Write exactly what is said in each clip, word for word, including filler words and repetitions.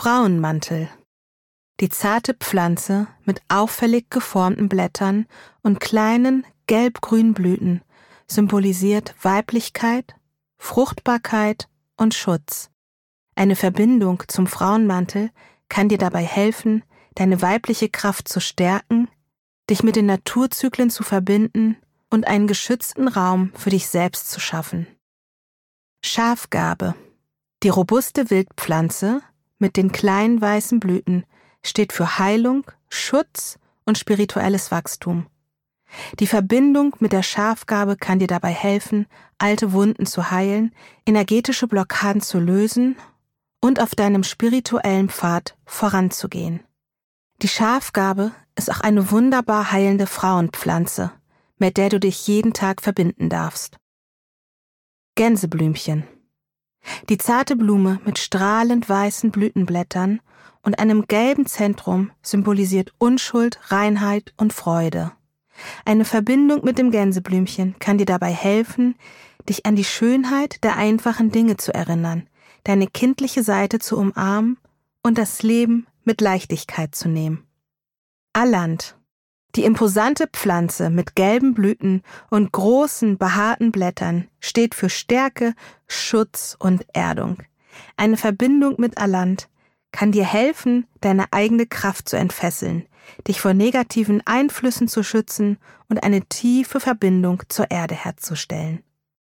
Frauenmantel. Die zarte Pflanze mit auffällig geformten Blättern und kleinen gelb-grünen Blüten symbolisiert Weiblichkeit, Fruchtbarkeit und Schutz. Eine Verbindung zum Frauenmantel kann dir dabei helfen, deine weibliche Kraft zu stärken, dich mit den Naturzyklen zu verbinden und einen geschützten Raum für dich selbst zu schaffen. Schafgarbe. Die robuste Wildpflanze mit den kleinen weißen Blüten steht für Heilung, Schutz und spirituelles Wachstum. Die Verbindung mit der Schafgarbe kann dir dabei helfen, alte Wunden zu heilen, energetische Blockaden zu lösen und auf deinem spirituellen Pfad voranzugehen. Die Schafgarbe ist auch eine wunderbar heilende Frauenpflanze, mit der du dich jeden Tag verbinden darfst. Gänseblümchen. Die zarte Blume mit strahlend weißen Blütenblättern und einem gelben Zentrum symbolisiert Unschuld, Reinheit und Freude. Eine Verbindung mit dem Gänseblümchen kann dir dabei helfen, dich an die Schönheit der einfachen Dinge zu erinnern, deine kindliche Seite zu umarmen und das Leben mit Leichtigkeit zu nehmen. Alant. Die imposante Pflanze mit gelben Blüten und großen, behaarten Blättern steht für Stärke, Schutz und Erdung. Eine Verbindung mit Alant kann dir helfen, deine eigene Kraft zu entfesseln, dich vor negativen Einflüssen zu schützen und eine tiefe Verbindung zur Erde herzustellen.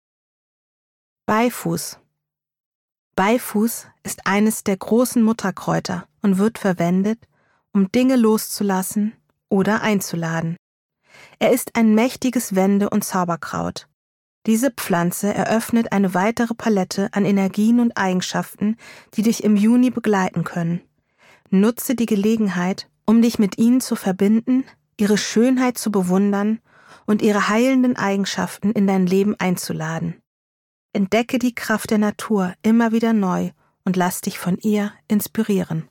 Beifuß. Beifuß ist eines der großen Mutterkräuter und wird verwendet, um Dinge loszulassen oder einzuladen. Er ist ein mächtiges Wende- und Zauberkraut. Diese Pflanze eröffnet eine weitere Palette an Energien und Eigenschaften, die dich im Juni begleiten können. Nutze die Gelegenheit, um dich mit ihnen zu verbinden, ihre Schönheit zu bewundern und ihre heilenden Eigenschaften in dein Leben einzuladen. Entdecke die Kraft der Natur immer wieder neu und lass dich von ihr inspirieren.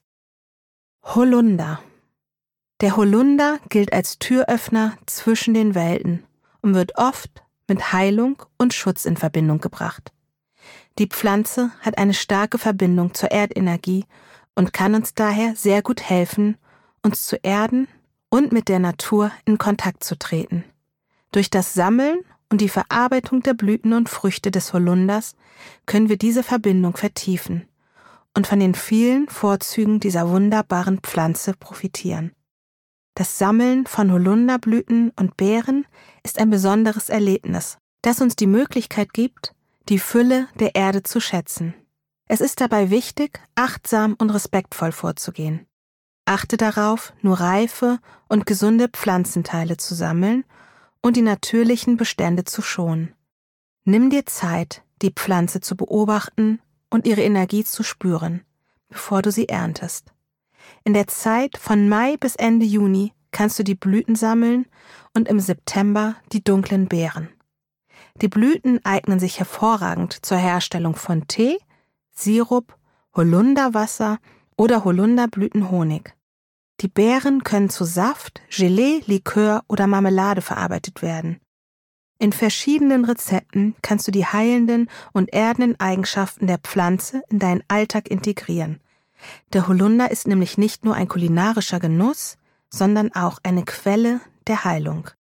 Holunder. Der Holunder gilt als Türöffner zwischen den Welten und wird oft mit Heilung und Schutz in Verbindung gebracht. Die Pflanze hat eine starke Verbindung zur Erdenergie und kann uns daher sehr gut helfen, uns zu erden und mit der Natur in Kontakt zu treten. Durch das Sammeln und die Verarbeitung der Blüten und Früchte des Holunders können wir diese Verbindung vertiefen und von den vielen Vorzügen dieser wunderbaren Pflanze profitieren. Das Sammeln von Holunderblüten und Beeren ist ein besonderes Erlebnis, das uns die Möglichkeit gibt, die Fülle der Erde zu schätzen. Es ist dabei wichtig, achtsam und respektvoll vorzugehen. Achte darauf, nur reife und gesunde Pflanzenteile zu sammeln und die natürlichen Bestände zu schonen. Nimm dir Zeit, die Pflanze zu beobachten und ihre Energie zu spüren, bevor du sie erntest. In der Zeit von Mai bis Ende Juni kannst du die Blüten sammeln und im September die dunklen Beeren. Die Blüten eignen sich hervorragend zur Herstellung von Tee, Sirup, Holunderwasser oder Holunderblütenhonig. Die Beeren können zu Saft, Gelee, Likör oder Marmelade verarbeitet werden. In verschiedenen Rezepten kannst du die heilenden und erdenden Eigenschaften der Pflanze in deinen Alltag integrieren. Der Holunder ist nämlich nicht nur ein kulinarischer Genuss, sondern auch eine Quelle der Heilung.